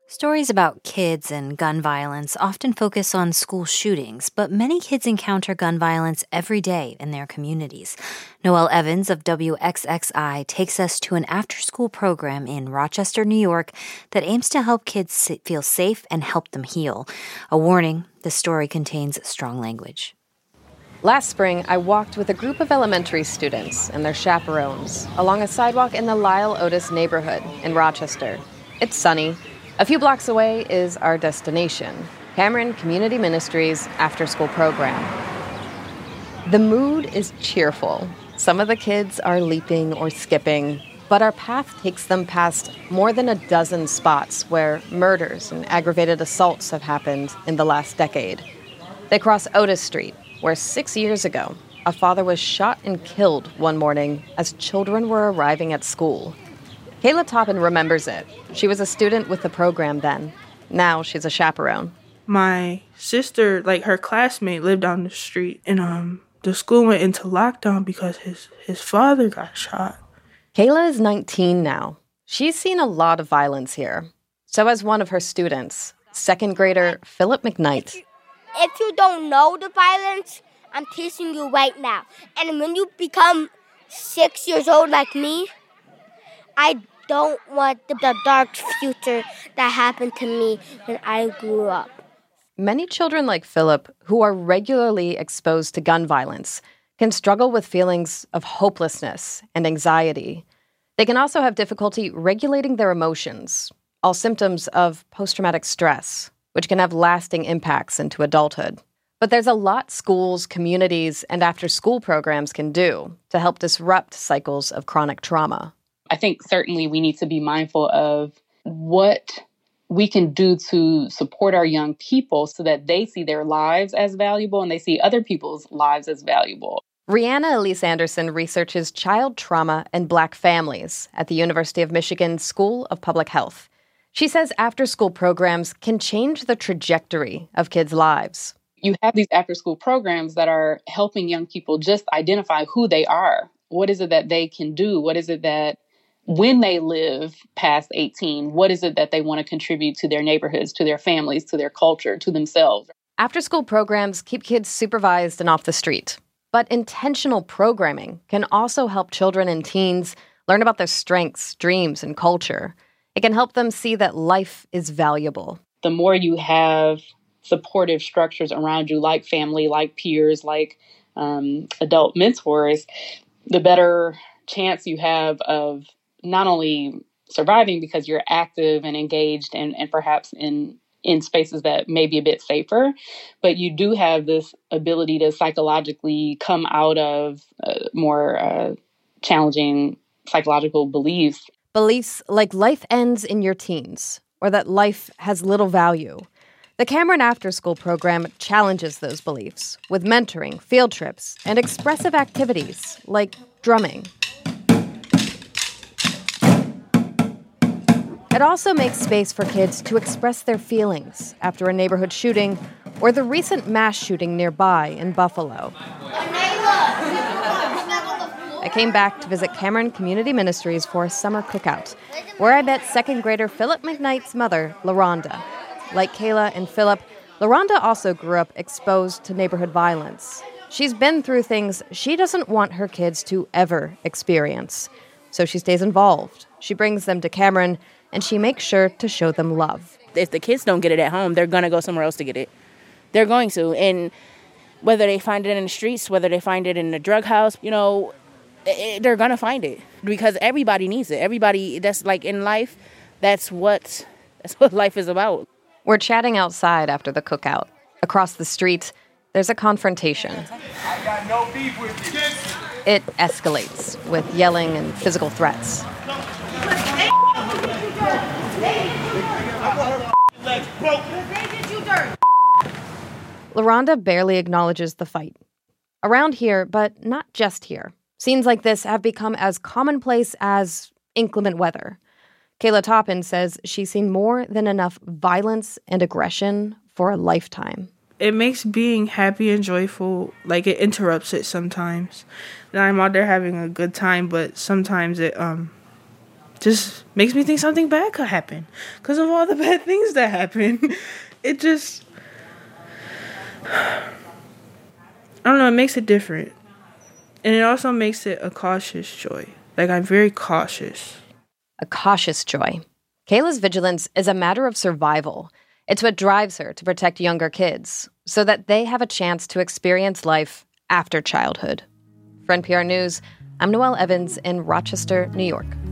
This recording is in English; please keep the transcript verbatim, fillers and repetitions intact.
Stories about kids and gun violence often focus on school shootings, but many kids encounter gun violence every day in their communities. Noelle Evans of W X X I takes us to an after-school program in Rochester, New York that aims to help kids feel safe and help them heal. A warning, the story contains strong language. Last spring, I walked with a group of elementary students and their chaperones along a sidewalk in the Lyle Otis neighborhood in Rochester. It's sunny. A few blocks away is our destination, Cameron Community Ministries after-school program. The mood is cheerful. Some of the kids are leaping or skipping, but our path takes them past more than a dozen spots where murders and aggravated assaults have happened in the last decade. They cross Otis Street, where six years ago, a father was shot and killed one morning as children were arriving at school. Kayla Toppin remembers it. She was a student with the program then. Now she's a chaperone. My sister, like her classmate, lived down the street, and um, the school went into lockdown because his, his father got shot. Kayla is nineteen now. She's seen a lot of violence here. So has one of her students, second grader Philip McKnight. If you don't know the violence, I'm teaching you right now. And when you become six years old like me, I don't want the, the dark future that happened to me when I grew up. Many children like Philip, who are regularly exposed to gun violence, can struggle with feelings of hopelessness and anxiety. They can also have difficulty regulating their emotions, all symptoms of post-traumatic stress, which can have lasting impacts into adulthood. But there's a lot schools, communities, and after-school programs can do to help disrupt cycles of chronic trauma. I think certainly we need to be mindful of what we can do to support our young people so that they see their lives as valuable and they see other people's lives as valuable. Rihanna Elise Anderson researches child trauma and Black families at the University of Michigan School of Public Health. She says after-school programs can change the trajectory of kids' lives. You have these after-school programs that are helping young people just identify who they are. What is it that they can do? What is it that when they live past eighteen, what is it that they want to contribute to their neighborhoods, to their families, to their culture, to themselves? After-school programs keep kids supervised and off the street. But intentional programming can also help children and teens learn about their strengths, dreams, and culture. It can help them see that life is valuable. The more you have supportive structures around you, like family, like peers, like um, adult mentors, the better chance you have of not only surviving because you're active and engaged and, and perhaps in, in spaces that may be a bit safer, but you do have this ability to psychologically come out of uh, more uh, challenging psychological beliefs. Beliefs like life ends in your teens, or that life has little value. The Cameron After School program challenges those beliefs with mentoring, field trips, and expressive activities like drumming. It also makes space for kids to express their feelings after a neighborhood shooting or the recent mass shooting nearby in Buffalo. I came back to visit Cameron Community Ministries for a summer cookout, where I met second grader Philip McKnight's mother, LaRonda. Like Kayla and Philip, LaRonda also grew up exposed to neighborhood violence. She's been through things she doesn't want her kids to ever experience. So she stays involved. She brings them to Cameron, and she makes sure to show them love. If the kids don't get it at home, they're going to go somewhere else to get it. They're going to. And whether they find it in the streets, whether they find it in the drug house, you know, it, they're going to find it because everybody needs it. Everybody, that's like in life, that's what, that's what life is about. We're chatting outside after the cookout. Across the street, there's a confrontation. I got no beef with you. It escalates with yelling and physical threats. LaRonda barely acknowledges the fight. Around here, but not just here, scenes like this have become as commonplace as inclement weather. Kayla Toppin says she's seen more than enough violence and aggression for a lifetime. It makes being happy and joyful, like it interrupts it sometimes. And I'm out there having a good time, but sometimes it um just makes me think something bad could happen because of all the bad things that happen. It just, I don't know, it makes it different. And it also makes it a cautious joy. Like, I'm very cautious. A cautious joy. Kayla's vigilance is a matter of survival. It's what drives her to protect younger kids so that they have a chance to experience life after childhood. For N P R News, I'm Noelle Evans in Rochester, New York.